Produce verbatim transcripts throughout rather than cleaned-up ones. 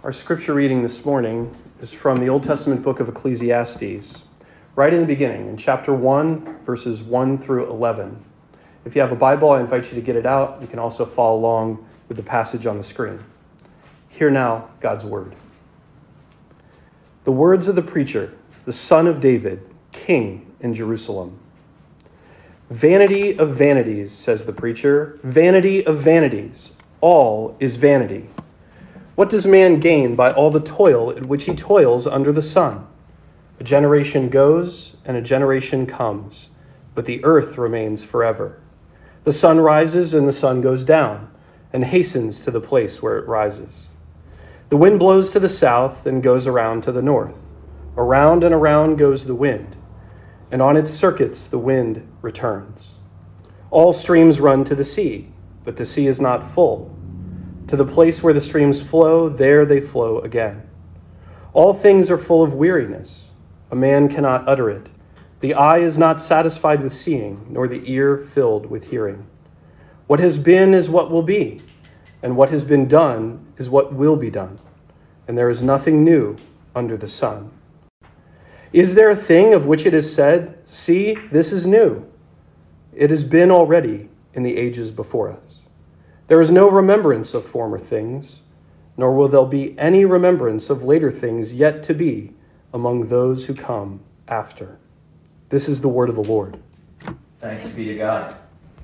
Our scripture reading this morning is from the Old Testament book of Ecclesiastes, right in the beginning, in chapter one, verses one through eleven. If you have a Bible, I invite you to get it out. You can also follow along with the passage on the screen. Hear now God's word. The words of the preacher, the son of David, king in Jerusalem. Vanity of vanities, says the preacher, vanity of vanities. All is vanity. What does man gain by all the toil at which he toils under the sun? A generation goes and a generation comes, but the earth remains forever. The sun rises and the sun goes down and hastens to the place where it rises. The wind blows to the south and goes around to the north. Around and around goes the wind, and on its circuits the wind returns. All streams run to the sea, but the sea is not full. To the place where the streams flow, there they flow again. All things are full of weariness. A man cannot utter it. The eye is not satisfied with seeing, nor the ear filled with hearing. What has been is what will be, and what has been done is what will be done. And there is nothing new under the sun. Is there a thing of which it is said, "See, this is new"? It has been already in the ages before us. There is no remembrance of former things, nor will there be any remembrance of later things yet to be among those who come after. This is the word of the Lord. Thanks be to God.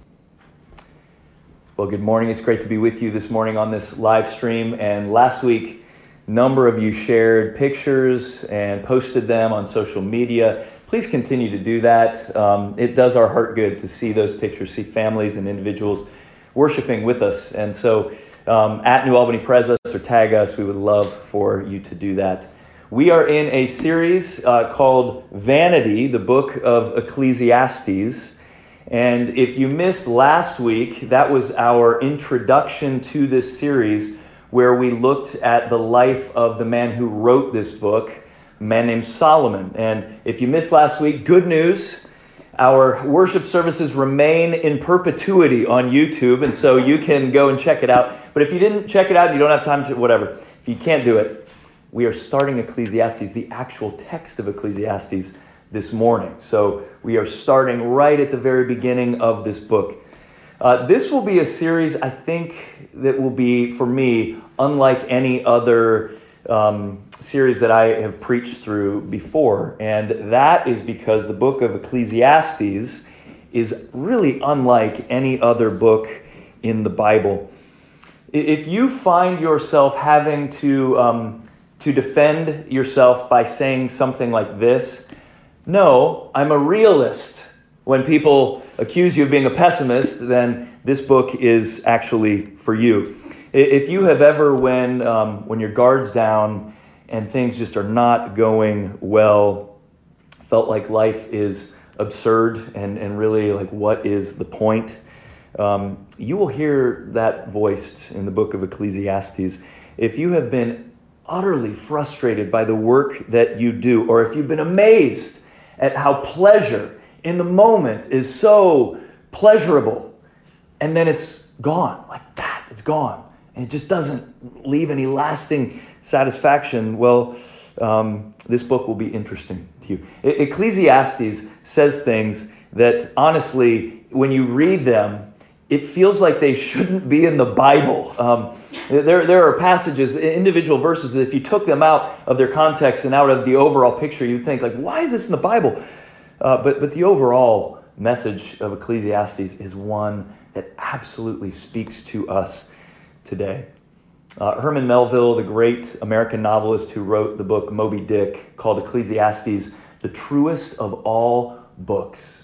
Well, good morning. It's great to be with you this morning on this live stream. And last week, a number of you shared pictures and posted them on social media. Please continue to do that. Um, it does our heart good to see those pictures, see families and individuals worshiping with us. And so um, at New Albany Pres us or tag us. We would love for you to do that. We are in a series uh, called Vanity, the book of Ecclesiastes. And if you missed last week, that was our introduction to this series where we looked at the life of the man who wrote this book, a man named Solomon. And if you missed last week, good news. Our worship services remain in perpetuity on YouTube, and so you can go and check it out. But if you didn't check it out and you don't have time to, whatever, if you can't do it, we are starting Ecclesiastes, the actual text of Ecclesiastes, this morning. So we are starting right at the very beginning of this book. Uh, this will be a series, I think, that will be, for me, unlike any other um, series that I have preached through before. And that is because the book of Ecclesiastes is really unlike any other book in the Bible. If you find yourself having to, um, to defend yourself by saying something like this, "No, I'm a realist," when people accuse you of being a pessimist, then this book is actually for you. If you have ever, when um, when your guard's down and things just are not going well, felt like life is absurd and, and really like what is the point, um, you will hear that voiced in the book of Ecclesiastes. If you have been utterly frustrated by the work that you do, or if you've been amazed at how pleasure in the moment is so pleasurable, and then it's gone, like that, it's gone. And it just doesn't leave any lasting satisfaction. Well, um, this book will be interesting to you. E- Ecclesiastes says things that, honestly, when you read them, it feels like they shouldn't be in the Bible. Um, there, there are passages, individual verses, that if you took them out of their context and out of the overall picture, you'd think, like, why is this in the Bible? Uh, but, but the overall message of Ecclesiastes is one that absolutely speaks to us today. Uh, Herman Melville, the great American novelist who wrote the book Moby Dick, called Ecclesiastes the truest of all books.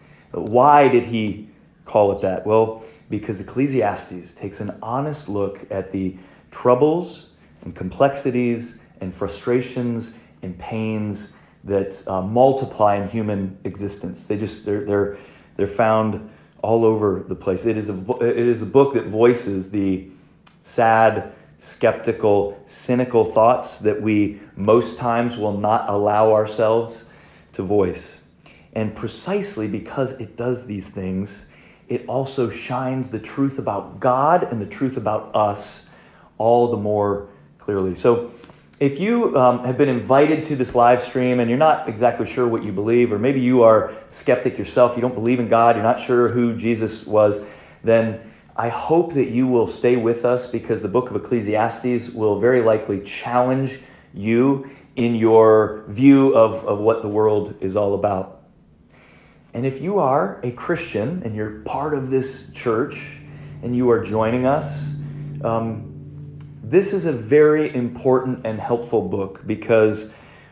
Why did he call it that? Well, because Ecclesiastes takes an honest look at the troubles and complexities and frustrations and pains that uh, multiply in human existence. They just they're they're they're found all over the place. It is a it is a book that voices the sad, skeptical, cynical thoughts that we most times will not allow ourselves to voice. And precisely because it does these things, it also shines the truth about God and the truth about us all the more clearly. So if you um, have been invited to this live stream and you're not exactly sure what you believe, or maybe you are a skeptic yourself, you don't believe in God, you're not sure who Jesus was, then I hope that you will stay with us, because the book of Ecclesiastes will very likely challenge you in your view of, of what the world is all about. And if you are a Christian and you're part of this church and you are joining us, um, this is a very important and helpful book, because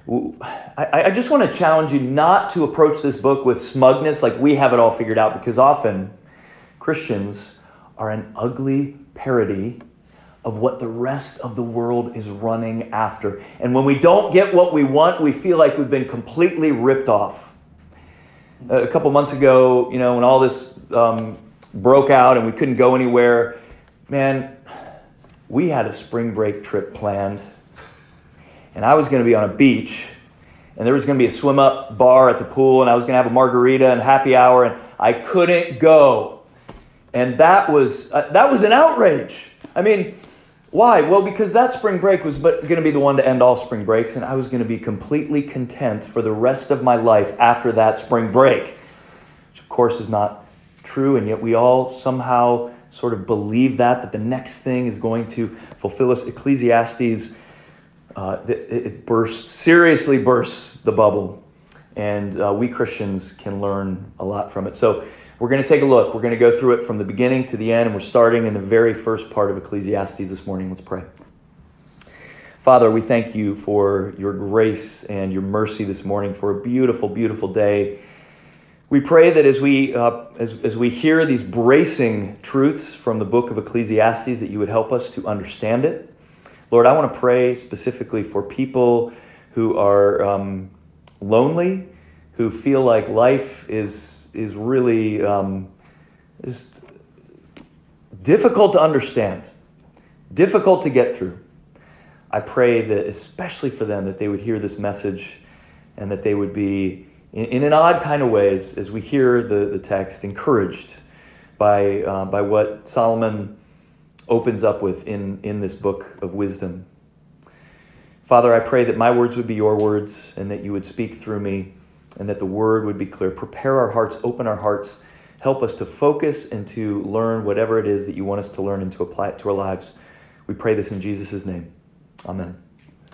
I, I just want to challenge you not to approach this book with smugness, like we have it all figured out, because often Christians are an ugly parody of what the rest of the world is running after. And when we don't get what we want, we feel like we've been completely ripped off. A couple months ago, you know, when all this um, broke out and we couldn't go anywhere, man, we had a spring break trip planned. And I was going to be on a beach, and there was going to be a swim-up bar at the pool, and I was going to have a margarita and happy hour, and I couldn't go. And that was uh, that was an outrage. I mean, why? Well, because that spring break was but going to be the one to end all spring breaks, and I was going to be completely content for the rest of my life after that spring break, which of course is not true, and yet we all somehow sort of believe that, that the next thing is going to fulfill us. Ecclesiastes, uh, it, it bursts, seriously bursts the bubble, and uh, we Christians can learn a lot from it. So we're going to take a look. We're going to go through it from the beginning to the end, and we're starting in the very first part of Ecclesiastes this morning. Let's pray. Father, we thank you for your grace and your mercy this morning, for a beautiful, beautiful day. We pray that as we uh, as, as we hear these bracing truths from the book of Ecclesiastes, that you would help us to understand it. Lord, I want to pray specifically for people who are um, lonely, who feel like life is is really um, just difficult to understand, difficult to get through. I pray that especially for them, that they would hear this message and that they would be, in, in an odd kind of way, as, as we hear the, the text, encouraged by uh, by what Solomon opens up with in, in this book of wisdom. Father, I pray that my words would be your words, and that you would speak through me, and that the word would be clear. Prepare our hearts, open our hearts, help us to focus and to learn whatever it is that you want us to learn and to apply it to our lives. We pray this in Jesus' name. Amen.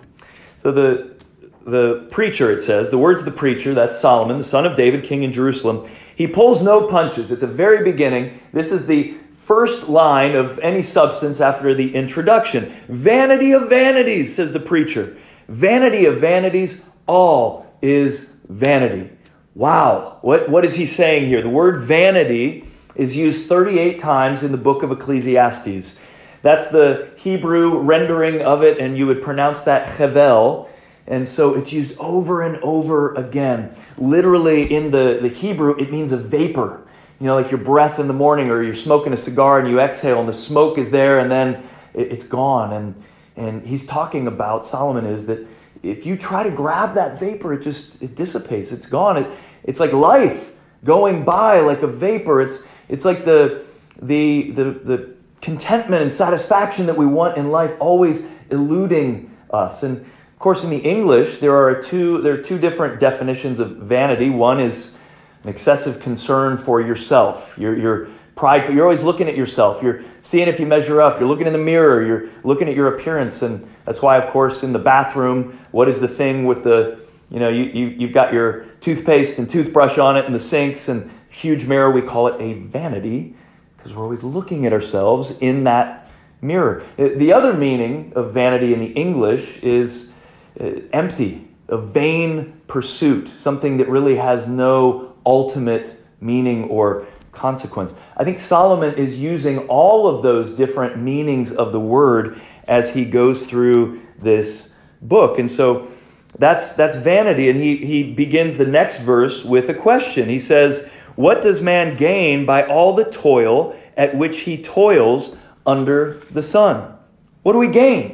So the the preacher, it says, the words of the preacher, that's Solomon, the son of David, king in Jerusalem, he pulls no punches. At the very beginning, this is the first line of any substance after the introduction. Vanity of vanities, says the preacher. Vanity of vanities, all is vanity. Wow. What, what is he saying here? The word vanity is used thirty-eight times in the book of Ecclesiastes. That's the Hebrew rendering of it, and you would pronounce that hevel. And so it's used over and over again. Literally in the, the Hebrew, it means a vapor. You know, like your breath in the morning, or you're smoking a cigar and you exhale and the smoke is there and then it, it's gone. And, and he's talking about, Solomon is, that if you try to grab that vapor, it just, it dissipates. It's gone. It, it's like life going by like a vapor. It's, it's like the, the, the, the contentment and satisfaction that we want in life always eluding us. And of course, in the English, there are two, there are two different definitions of vanity. One is an excessive concern for yourself. You're, you're prideful. You're always looking at yourself. You're seeing if you measure up. You're looking in the mirror. You're looking at your appearance. And that's why, of course, in the bathroom, what is the thing with the, you know, you, you, you've got your toothpaste and toothbrush on it in the sinks and huge mirror. We call it a vanity because we're always looking at ourselves in that mirror. The other meaning of vanity in the English is empty, a vain pursuit, something that really has no ultimate meaning or consequence. I think Solomon is using all of those different meanings of the word as he goes through this book. And so that's that's vanity. And he, he begins the next verse with a question. He says, "What does man gain by all the toil at which he toils under the sun?" What do we gain?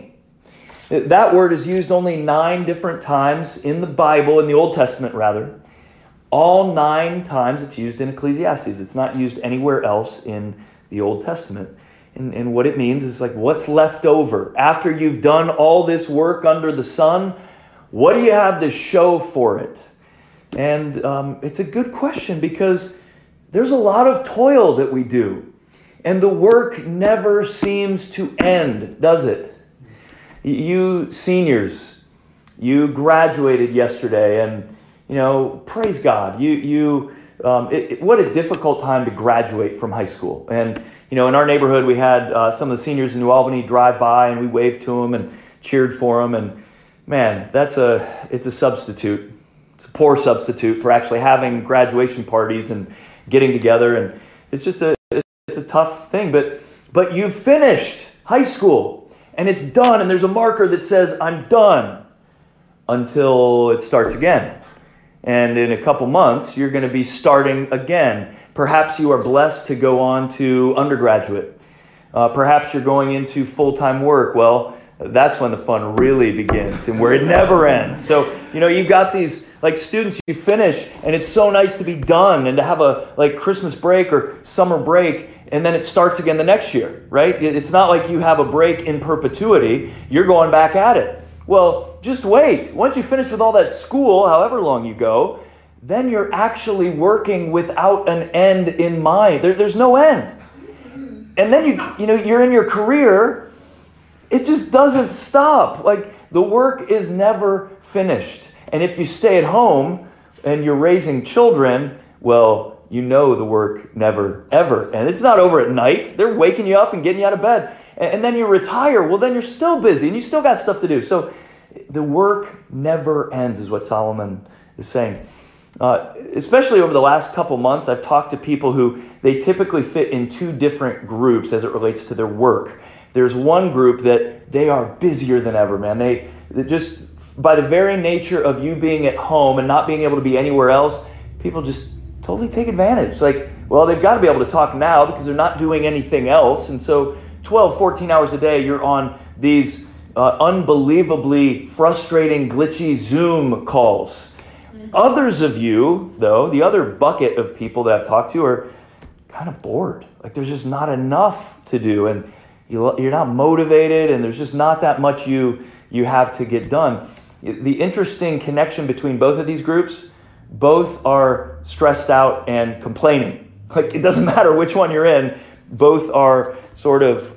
That word is used only nine different times in the Bible, in the Old Testament rather. All nine times it's used in Ecclesiastes. It's not used anywhere else in the Old Testament. And, and what it means is like, what's left over? After you've done all this work under the sun, what do you have to show for it? And um, it's a good question because there's a lot of toil that we do. And the work never seems to end, does it? You seniors, you graduated yesterday, and you know, praise God. You, you, um, it, it, what a difficult time to graduate from high school. And you know, in our neighborhood, we had uh, some of the seniors in New Albany drive by, and we waved to them and cheered for them. And man, that's a, it's a substitute. It's a poor substitute for actually having graduation parties and getting together. And it's just a, it's a tough thing. But, but you've finished high school. And it's done, and there's a marker that says, I'm done, until it starts again. And in a couple months, you're going to be starting again. Perhaps you are blessed to go on to undergraduate. Uh, perhaps you're going into full-time work. Well, that's when the fun really begins and where it never ends. So, you know, you've got these, like students, you finish, and it's so nice to be done and to have a, like, Christmas break or summer break, and then it starts again the next year, right? It's not like you have a break in perpetuity. You're going back at it. Well, just wait. Once you finish with all that school, however long you go, then you're actually working without an end in mind. There, there's no end. And then you, you know, you're in your career. It just doesn't stop. Like, the work is never finished. And if you stay at home and you're raising children, well, you know the work never, ever. And it's not over at night. They're waking you up and getting you out of bed. And, and then you retire. Well, then you're still busy and you still got stuff to do. So the work never ends is what Solomon is saying. Uh, especially over the last couple months, I've talked to people who they typically fit in two different groups as it relates to their work. There's one group that they are busier than ever, man. They, they just, by the very nature of you being at home and not being able to be anywhere else, people just totally take advantage. Like, well, they've got to be able to talk now because they're not doing anything else. And so twelve, fourteen hours a day, you're on these uh, unbelievably frustrating, glitchy Zoom calls. Mm-hmm. Others of you, though, the other bucket of people that I've talked to are kind of bored. Like, there's just not enough to do. And you, you're not motivated, and there's just not that much you, you have to get done. The interesting connection between both of these groups, both are stressed out and complaining. Like, it doesn't matter which one you're in, both are sort of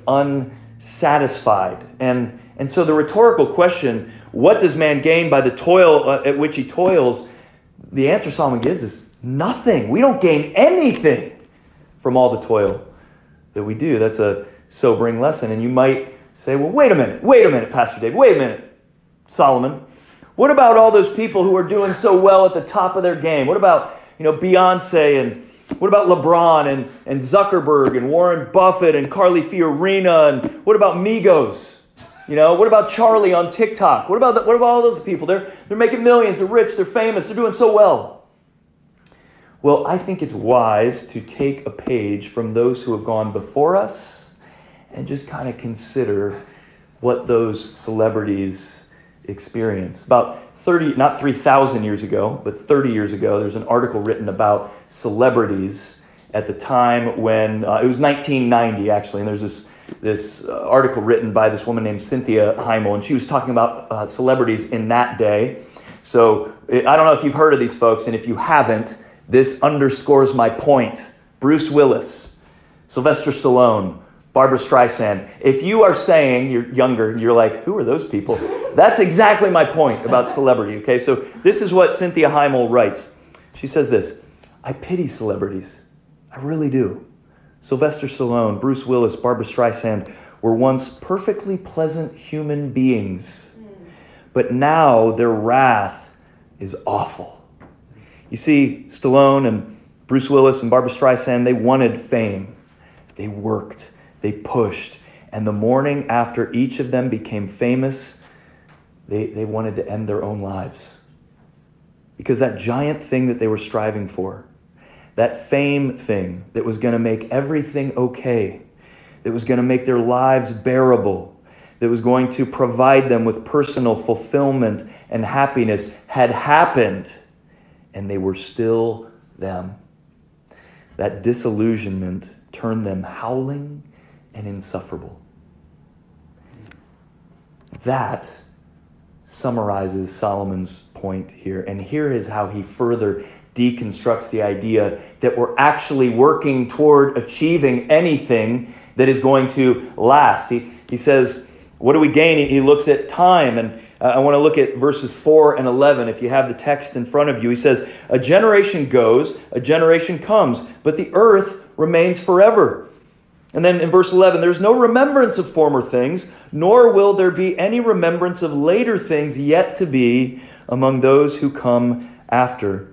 unsatisfied. And, and so the rhetorical question, what does man gain by the toil uh, at which he toils? The answer Solomon gives is nothing. We don't gain anything from all the toil that we do. That's a sobering lesson. And you might say, well, wait a minute, wait a minute, Pastor Dave, wait a minute, Solomon. What about all those people who are doing so well at the top of their game? What about, you know, Beyonce, and what about LeBron and, and Zuckerberg and Warren Buffett and Carly Fiorina, and what about Migos? You know, what about Charlie on TikTok? What about the, what about all those people? They're they're making millions, they're rich, they're famous, they're doing so well. Well, I think it's wise to take a page from those who have gone before us and just kind of consider what those celebrities experience. About thirty, not three thousand years ago, but thirty years ago, there's an article written about celebrities at the time when, uh, it was nineteen ninety actually, and there's this this uh, article written by this woman named Cynthia Heimel, and she was talking about uh, celebrities in that day. So it, I don't know if you've heard of these folks, and if you haven't, this underscores my point. Bruce Willis, Sylvester Stallone, Barbra Streisand. If you are saying you're younger and you're like, who are those people? That's exactly my point about celebrity, okay? So this is what Cynthia Heimel writes. She says this, I pity celebrities. I really do. Sylvester Stallone, Bruce Willis, Barbra Streisand were once perfectly pleasant human beings, but now their wrath is awful. You see, Stallone and Bruce Willis and Barbra Streisand, they wanted fame. They worked. They pushed. And the morning after each of them became famous, they, they wanted to end their own lives. Because that giant thing that they were striving for, that fame thing that was going to make everything okay, that was going to make their lives bearable, that was going to provide them with personal fulfillment and happiness, had happened, and they were still them. That disillusionment turned them howling and insufferable. That summarizes Solomon's point here. And here is how he further deconstructs the idea that we're actually working toward achieving anything that is going to last. He, he says, what do we gain? He looks at time, and uh, I want to look at verses four and eleven. If you have the text in front of you, he says, a generation goes, a generation comes, but the earth remains forever. And then in verse eleven, there's no remembrance of former things, nor will there be any remembrance of later things yet to be among those who come after.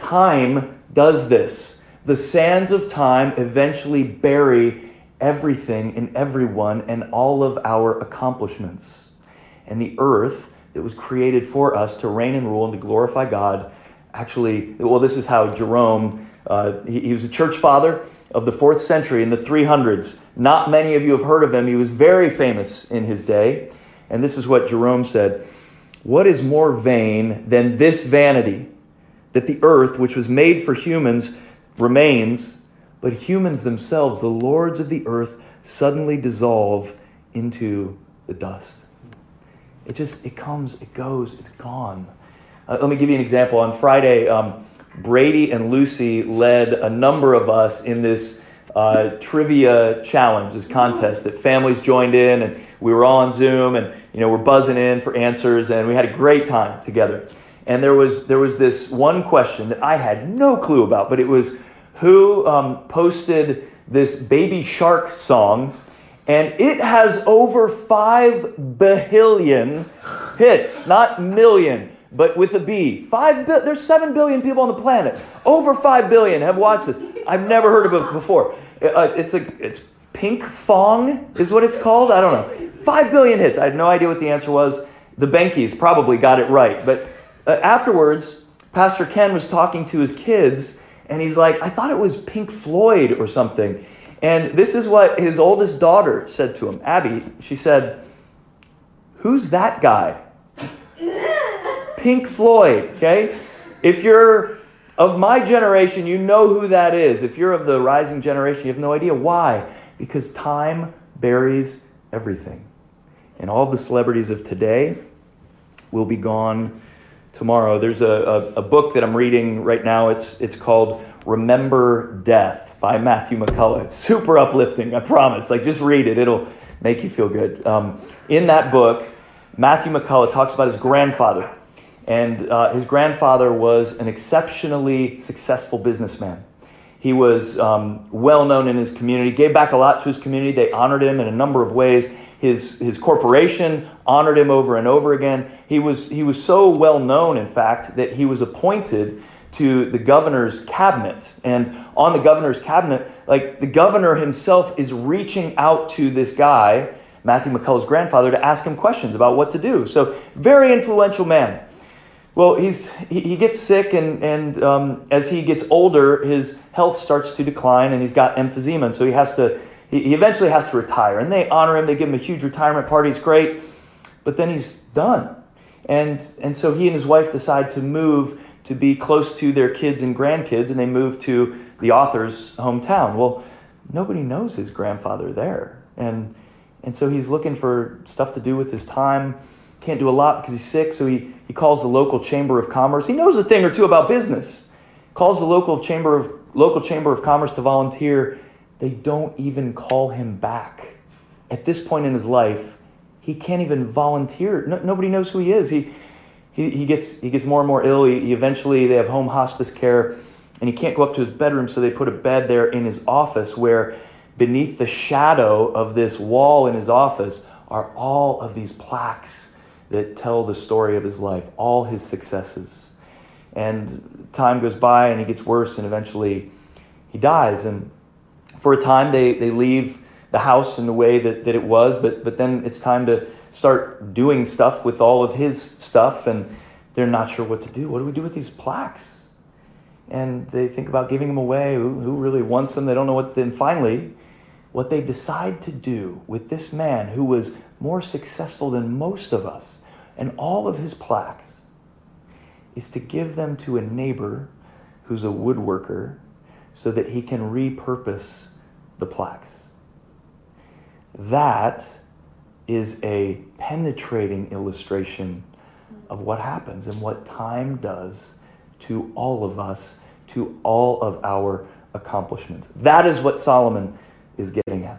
Time does this. The sands of time eventually bury everything and everyone and all of our accomplishments. And the earth that was created for us to reign and rule and to glorify God, actually, well, this is how Jerome, uh, he, he was a church father of the fourth century in the three hundreds. Not many of you have heard of him. He was very famous in his day. And this is what Jerome said: what is more vain than this vanity, that the earth, which was made for humans, remains, but humans themselves, the lords of the earth, suddenly dissolve into the dust. It just, it comes, it goes, it's gone. Uh, let me give you an example. On Friday, um, Brady and Lucy led a number of us in this uh, trivia challenge, this contest that families joined in, and we were all on Zoom, and you know we're buzzing in for answers, and we had a great time together. And there was there was this one question that I had no clue about, but it was who um, posted this Baby Shark song, and it has over five billion hits, not million, but with a B. Five. Bi- there's seven billion people on the planet. Over five billion have watched this. I've never heard of it before. Uh, it's a it's Pink Fong is what it's called. I don't know. Five billion hits. I had no idea what the answer was. The Benkies probably got it right, but uh, afterwards, Pastor Ken was talking to his kids. And he's like, I thought it was Pink Floyd or something. And this is what his oldest daughter said to him. Abby, she said, who's that guy? Pink Floyd, okay? If you're of my generation, you know who that is. If you're of the rising generation, you have no idea. Why? Because time buries everything. And all the celebrities of today will be gone tomorrow. There's a, a, a book that I'm reading right now. It's it's called Remember Death by Matthew McCullough. It's super uplifting, I promise. Like, just read it. It'll make you feel good. Um, in that book, Matthew McCullough talks about his grandfather. And uh, his grandfather was an exceptionally successful businessman. He was um, well known in his community, gave back a lot to his community. They honored him in a number of ways. His his corporation honored him over and over again. He was he was so well known, in fact, that he was appointed to the governor's cabinet. And on the governor's cabinet, like the governor himself is reaching out to this guy, Matthew McCullough's grandfather, to ask him questions about what to do. So very influential man. Well, he's he, he gets sick, and and um, as he gets older, his health starts to decline, and he's got emphysema, and so he has to. He eventually has to retire, and they honor him. They give him a huge retirement party. It's great, but then he's done. And and so he and his wife decide to move to be close to their kids and grandkids, and they move to the author's hometown. Well, nobody knows his grandfather there. And and so he's looking for stuff to do with his time. Can't do a lot because he's sick, so he, he calls the local chamber of commerce. He knows a thing or two about business. Calls the local chamber of local chamber of commerce to volunteer. They don't even call him back. At this point in his life, he can't even volunteer. No, nobody knows who he is. He, he he gets he gets more and more ill. He, he eventually, they have home hospice care, and he can't go up to his bedroom, so they put a bed there in his office where beneath the shadow of this wall in his office are all of these plaques that tell the story of his life, all his successes. And time goes by, and he gets worse, and eventually he dies. And for a time, they, they leave the house in the way that, that it was, but but then it's time to start doing stuff with all of his stuff, and they're not sure what to do. What do we do with these plaques? And they think about giving them away. Who, who really wants them? They don't know what. Then finally, what they decide to do with this man who was more successful than most of us and all of his plaques is to give them to a neighbor who's a woodworker so that he can repurpose the plaques. That is a penetrating illustration of what happens and what time does to all of us, to all of our accomplishments. That is what Solomon is getting at.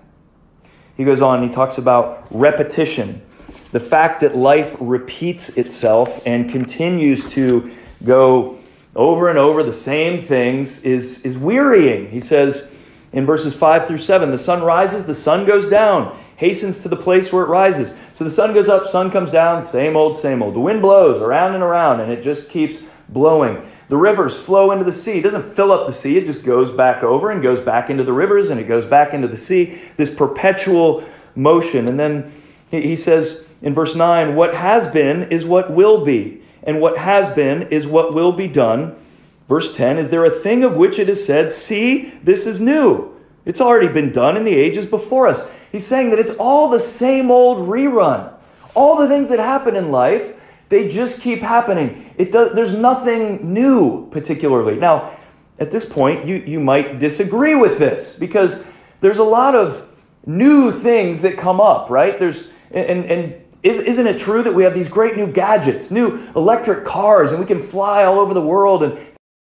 He goes on, he talks about repetition, the fact that life repeats itself and continues to go over and over the same things is, is wearying. He says in verses five through seven, the sun rises, the sun goes down, hastens to the place where it rises. So the sun goes up, sun comes down, same old, same old. The wind blows around and around, and it just keeps blowing. The rivers flow into the sea. It doesn't fill up the sea. It just goes back over and goes back into the rivers, and it goes back into the sea. This perpetual motion. And then he says in verse nine, what has been is what will be, and what has been is what will be done. Verse ten, is there a thing of which it is said, see, this is new? It's already been done in the ages before us. He's saying that it's all the same old rerun. All the things that happen in life, they just keep happening. It does, there's nothing new particularly. Now, at this point, you, you might disagree with this because there's a lot of new things that come up, right? There's and and is, isn't it true that we have these great new gadgets, new electric cars, and we can fly all over the world and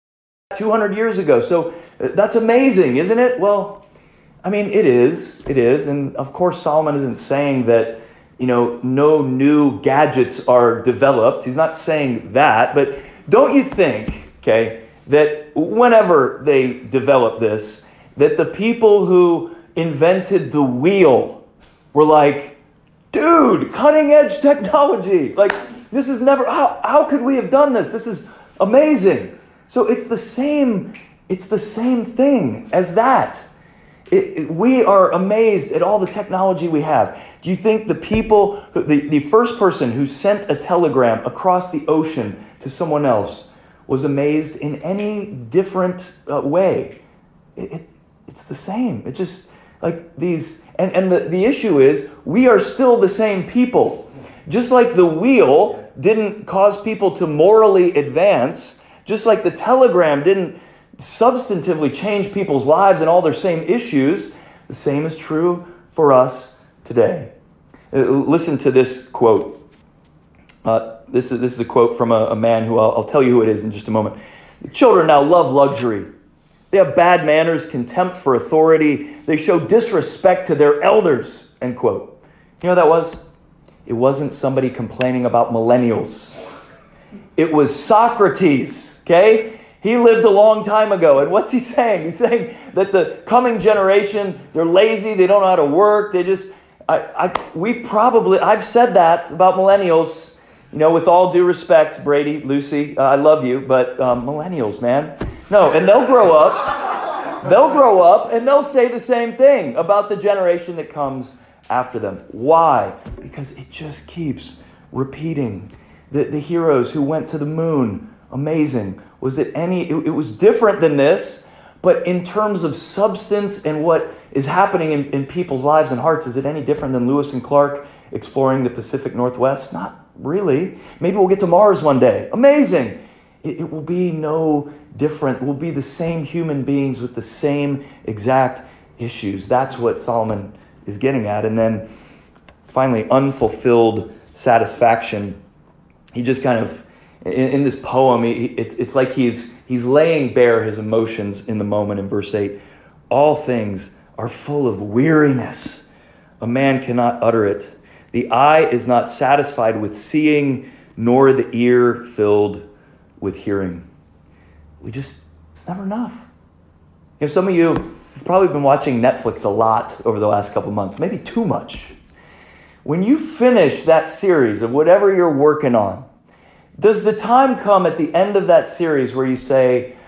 two hundred years ago. So that's amazing, isn't it? Well, I mean, it is. It is. And of course, Solomon isn't saying that, you know, no new gadgets are developed. He's not saying that. But don't you think, okay, that whenever they develop this, that the people who invented the wheel were like, dude, cutting edge technology. Like, this is never, how, how could we have done this? This is amazing. So it's the same, it's the same thing as that. It, it, we are amazed at all the technology we have. Do you think the people, the, the first person who sent a telegram across the ocean to someone else was amazed in any different uh, way? It, it, it's the same. It's just like these, and, and the, the issue is we are still the same people. Just like the wheel didn't cause people to morally advance, just like the telegram didn't substantively change people's lives and all their same issues, the same is true for us today. Uh, listen to this quote. Uh, this is this is a quote from a, a man who I'll, I'll tell you who it is in just a moment. The children now love luxury. They have bad manners, contempt for authority. They show disrespect to their elders, end quote. You know what that was? It wasn't somebody complaining about millennials. It was Socrates, okay? He lived a long time ago. And what's he saying? He's saying that the coming generation, they're lazy, they don't know how to work. They just, I, I, we've probably, I've said that about millennials, you know, with all due respect, Brady, Lucy, uh, I love you, but um, millennials, man. No, and they'll grow up, they'll grow up and they'll say the same thing about the generation that comes after them. Why? Because it just keeps repeating. The, the heroes who went to the moon, amazing. Was that any, it, it was different than this, but in terms of substance and what is happening in, in people's lives and hearts, is it any different than Lewis and Clark exploring the Pacific Northwest? Not really. Maybe we'll get to Mars one day. Amazing. It, it will be no different. We'll be the same human beings with the same exact issues. That's what Solomon is getting at. And then finally, unfulfilled satisfaction. He just kind of, in, in this poem, he, it's it's like he's he's laying bare his emotions in the moment in verse eight. All things are full of weariness. A man cannot utter it. The eye is not satisfied with seeing, nor the ear filled with hearing. We just, it's never enough. You know, some of you have probably been watching Netflix a lot over the last couple months, maybe too much. When you finish that series of whatever you're working on, does the time come at the end of that series where you say,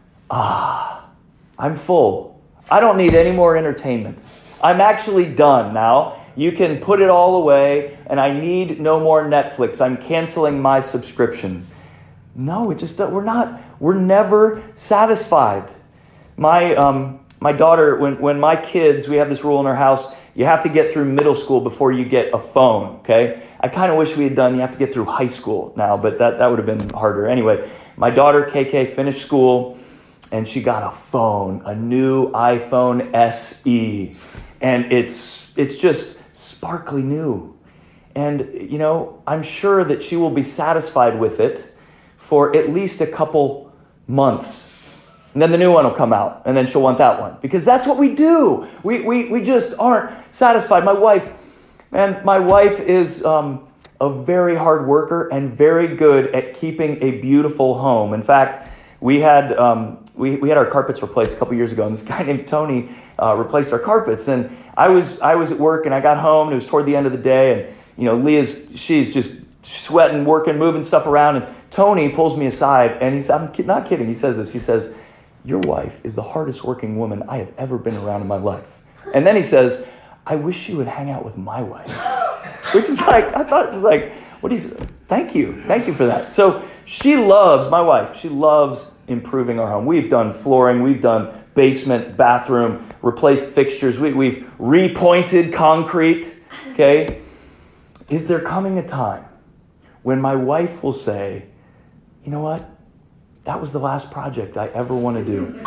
ah, I'm full. I don't need any more entertainment. I'm actually done now. You can put it all away and I need no more Netflix. I'm canceling my subscription. No, it just, we're not, we're never satisfied. My um, my daughter, when, when my kids, we have this rule in our house, you have to get through middle school before you get a phone, okay? I kind of wish we had done, you have to get through high school now, but that, that would have been harder. Anyway, my daughter, K K, finished school, and she got a phone, a new iPhone S E. And it's it's just sparkly new. And, you know, I'm sure that she will be satisfied with it for at least a couple months. And then the new one will come out, and then she'll want that one. Because that's what we do. We we, we just aren't satisfied. My wife, man, my wife is um, a very hard worker and very good at keeping a beautiful home. In fact, we had um, we, we had our carpets replaced a couple years ago, and this guy named Tony uh, replaced our carpets. And I was I was at work, and I got home, and it was toward the end of the day, and you know, Leah's she's just sweating, working, moving stuff around, and Tony pulls me aside, and he's I'm not kidding. He says this. He says, "Your wife is the hardest working woman I have ever been around in my life." And then he says, "I wish she would hang out with my wife." Which is like, I thought it was like, what is, thank you. Thank you for that. So she loves, my wife, she loves improving our home. We've done flooring, we've done basement, bathroom, replaced fixtures, we, we've repointed concrete, okay? Is there coming a time when my wife will say, you know what? That was the last project I ever want to do.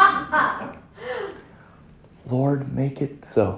Lord, make it so.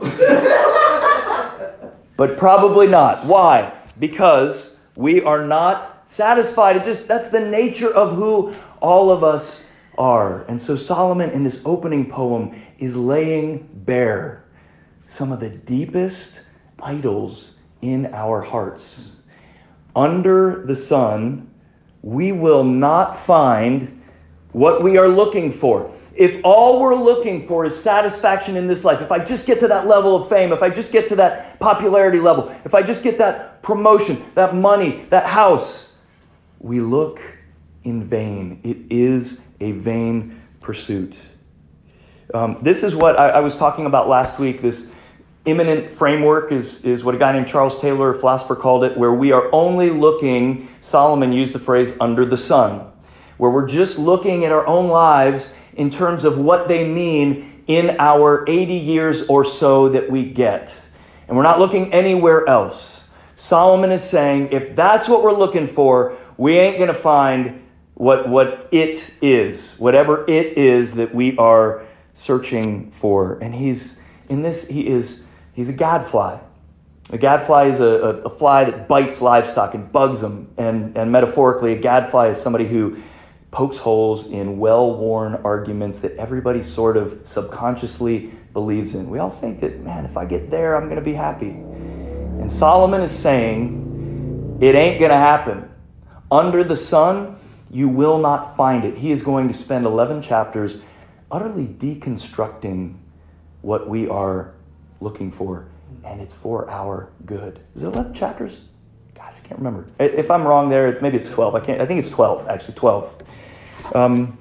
But probably not. Why? Because we are not satisfied. It just, that's the nature of who all of us are. And so Solomon in this opening poem is laying bare some of the deepest idols in our hearts. Under the sun, we will not find what we are looking for. If all we're looking for is satisfaction in this life, if I just get to that level of fame, if I just get to that popularity level, if I just get that promotion, that money, that house, we look in vain. It is a vain pursuit. Um, this is what I, I was talking about last week. This immanent framework is, is what a guy named Charles Taylor, a philosopher, called it, where we are only looking, Solomon used the phrase, under the sun, where we're just looking at our own lives in terms of what they mean in our eighty years or so that we get. And we're not looking anywhere else. Solomon is saying, if that's what we're looking for, we ain't going to find what, what it is, whatever it is that we are searching for. And he's, in this, he is, he's a gadfly. A gadfly is a, a, a fly that bites livestock and bugs them. And, and metaphorically, a gadfly is somebody who pokes holes in well-worn arguments that everybody sort of subconsciously believes in. We all think that, man, if I get there, I'm going to be happy. And Solomon is saying, it ain't going to happen. Under the sun, you will not find it. He is going to spend eleven chapters utterly deconstructing what we are looking for, and it's for our good. Is it eleven chapters? Gosh, I can't remember. If I'm wrong there, maybe it's twelve. I can't. I think it's twelve, actually, twelve. Um,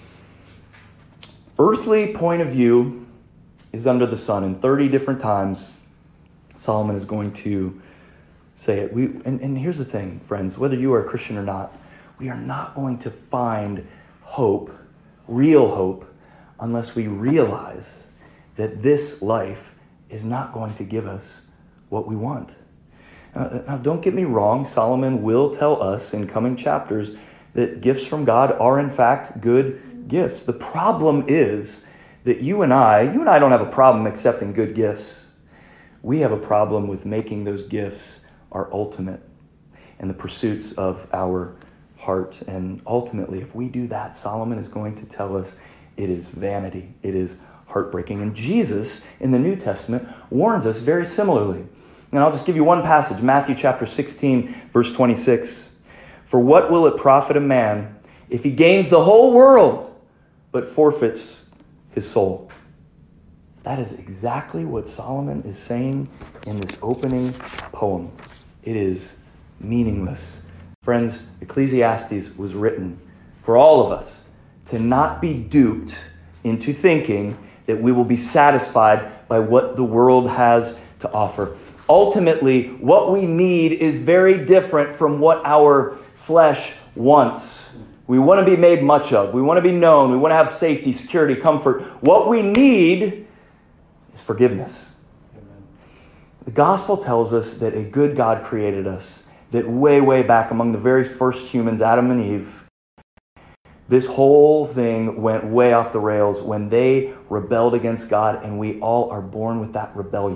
earthly point of view is under the sun, and thirty different times Solomon is going to say it. We and, and here's the thing, friends, whether you are a Christian or not, we are not going to find hope, real hope, unless we realize that this life is not going to give us what we want. Uh, now, don't get me wrong, Solomon will tell us in coming chapters that gifts from God are in fact good gifts. The problem is that you and I, you and I don't have a problem accepting good gifts. We have a problem with making those gifts our ultimate and the pursuits of our heart. And ultimately, if we do that, Solomon is going to tell us it is vanity. It is heartbreaking. And Jesus in the New Testament warns us very similarly. And I'll just give you one passage, Matthew chapter sixteen, verse twenty-six. For what will it profit a man if he gains the whole world but forfeits his soul? That is exactly what Solomon is saying in this opening poem. It is meaningless. Friends, Ecclesiastes was written for all of us to not be duped into thinking that we will be satisfied by what the world has to offer. Ultimately, what we need is very different from what our flesh wants. We want to be made much of. We want to be known. We want to have safety, security, comfort. What we need is forgiveness. Amen. The gospel tells us that a good God created us, that way, way back among the very first humans, Adam and Eve, this whole thing went way off the rails when they rebelled against God, and we all are born with that rebellion.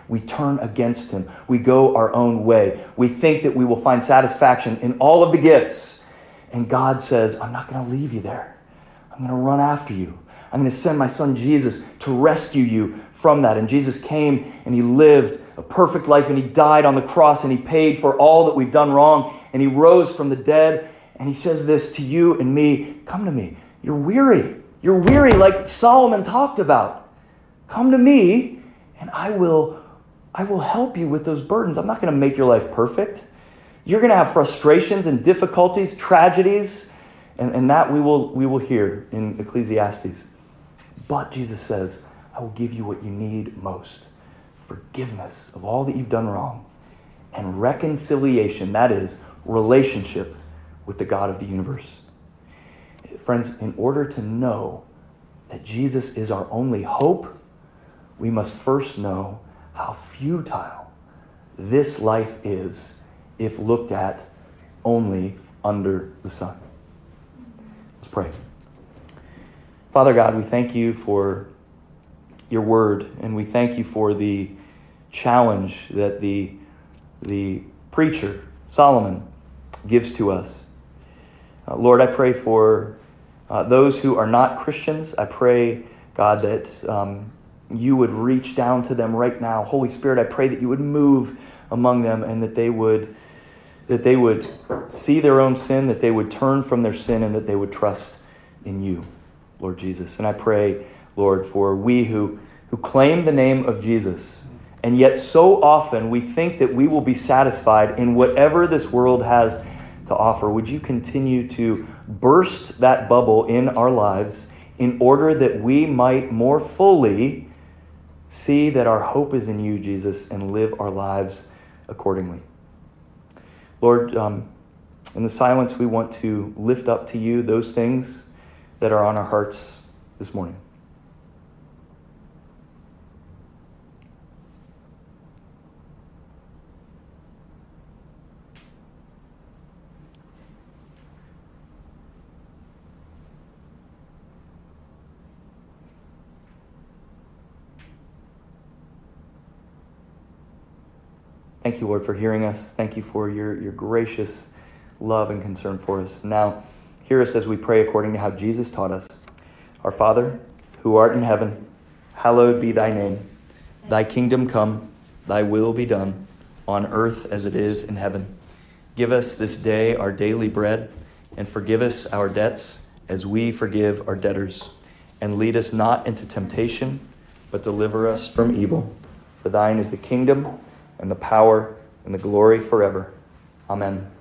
we turn against him. We go our own way. We think that we will find satisfaction in all of the gifts. And God says, I'm not going to leave you there. I'm going to run after you. I'm going to send my son Jesus to rescue you from that. And Jesus came and he lived a perfect life and he died on the cross and he paid for all that we've done wrong. And he rose from the dead. And he says this to you and me, come to me. You're weary. You're weary like Solomon talked about. Come to me and I will, I will help you with those burdens. I'm not going to make your life perfect. You're going to have frustrations and difficulties, tragedies, and, and that we will, we will hear in Ecclesiastes. But Jesus says, I will give you what you need most. Forgiveness of all that you've done wrong. And reconciliation, that is, relationship with the God of the universe. Friends, in order to know that Jesus is our only hope, we must first know how futile this life is if looked at only under the sun. Let's pray. Father God, we thank you for your word, and we thank you for the challenge that the, the preacher, Solomon, gives to us. Uh, Lord, I pray for uh, those who are not Christians. I pray, God, that um, you would reach down to them right now. Holy Spirit, I pray that you would move among them and that they would that they would see their own sin, that they would turn from their sin, and that they would trust in you, Lord Jesus. And I pray, Lord, for we who, who claim the name of Jesus, and yet so often we think that we will be satisfied in whatever this world has to offer. Would you continue to burst that bubble in our lives in order that we might more fully see that our hope is in you, Jesus, and live our lives accordingly. Lord, um, in the silence, we want to lift up to you those things that are on our hearts this morning. Thank you, Lord, for hearing us. Thank you for your, your gracious love and concern for us. Now, hear us as we pray according to how Jesus taught us. Our Father, who art in heaven, hallowed be thy name. Thy kingdom come, thy will be done, on earth as it is in heaven. Give us this day our daily bread, and forgive us our debts as we forgive our debtors. And lead us not into temptation, but deliver us from evil. For thine is the kingdom, and the power, and the glory forever. Amen.